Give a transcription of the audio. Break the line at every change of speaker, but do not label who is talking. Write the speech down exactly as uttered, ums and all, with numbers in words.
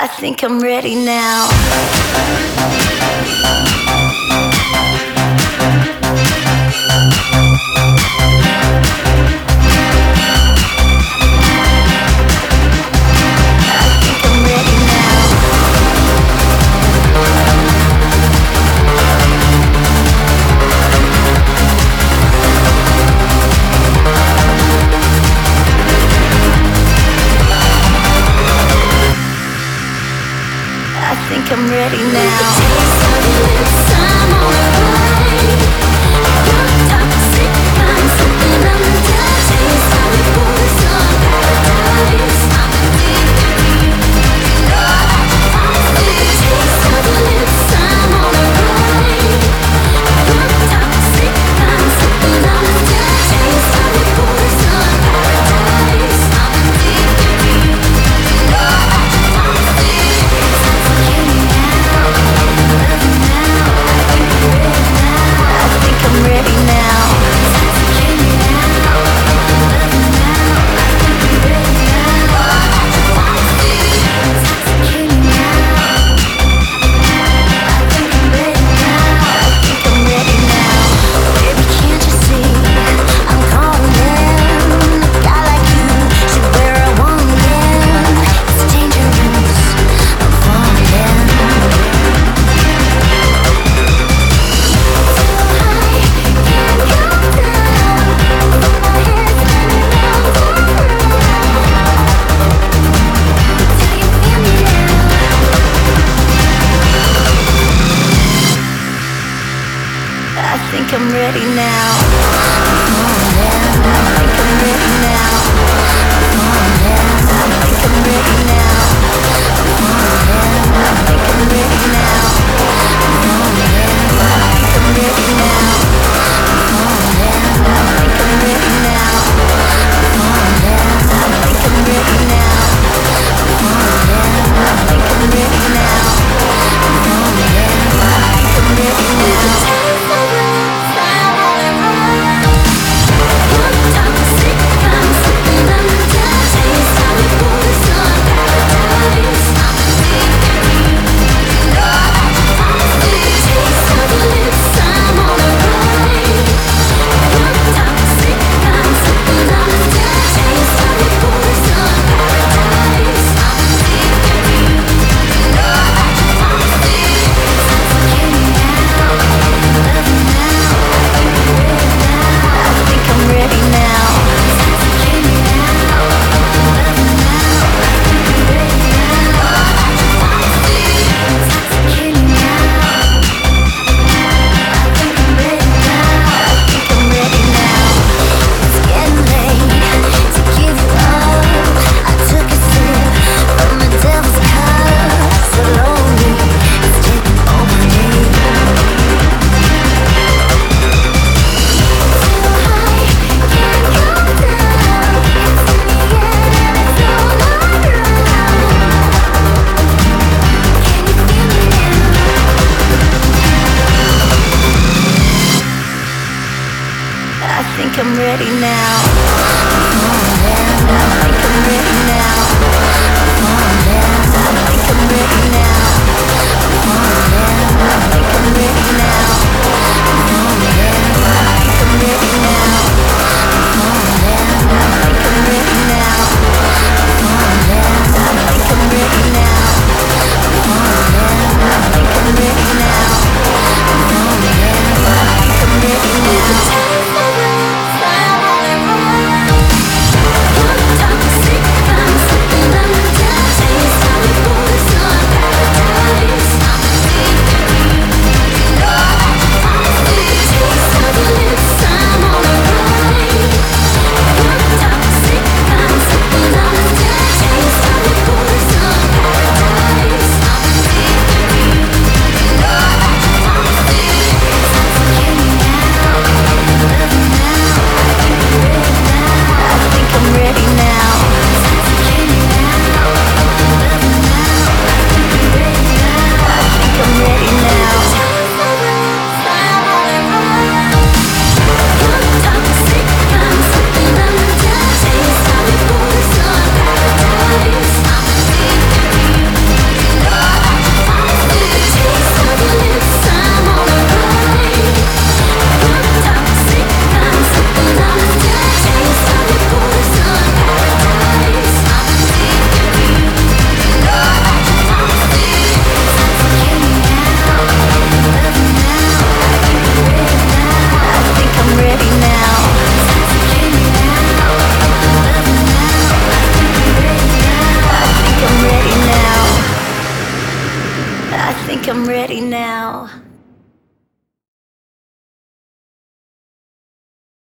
I think I'm ready now. I'm ready now. I'm ready now. Come on, man. I think I'm ready now. Come on, man. I think I'm ready now. Come on, man. I think I'm ready now. Come on, man. I think I'm ready now. Come on, man. I think I'm ready now. Come on, man. I think I'm ready now. Come on, man. I think I'm ready now. Come on, man. I think I'm ready now. I think I'm ready now. Come on, man. I think I'm ready now. Come on, man. I think I'm ready now. Come on, man. I think I'm ready now. Come on, man. I think I'm ready now. Come on, man. I think I'm ready now. Come on, man. I think I'm ready now. Come on, man. I think I'm ready now. Come on, man. I think I'm ready now. I'm ready now.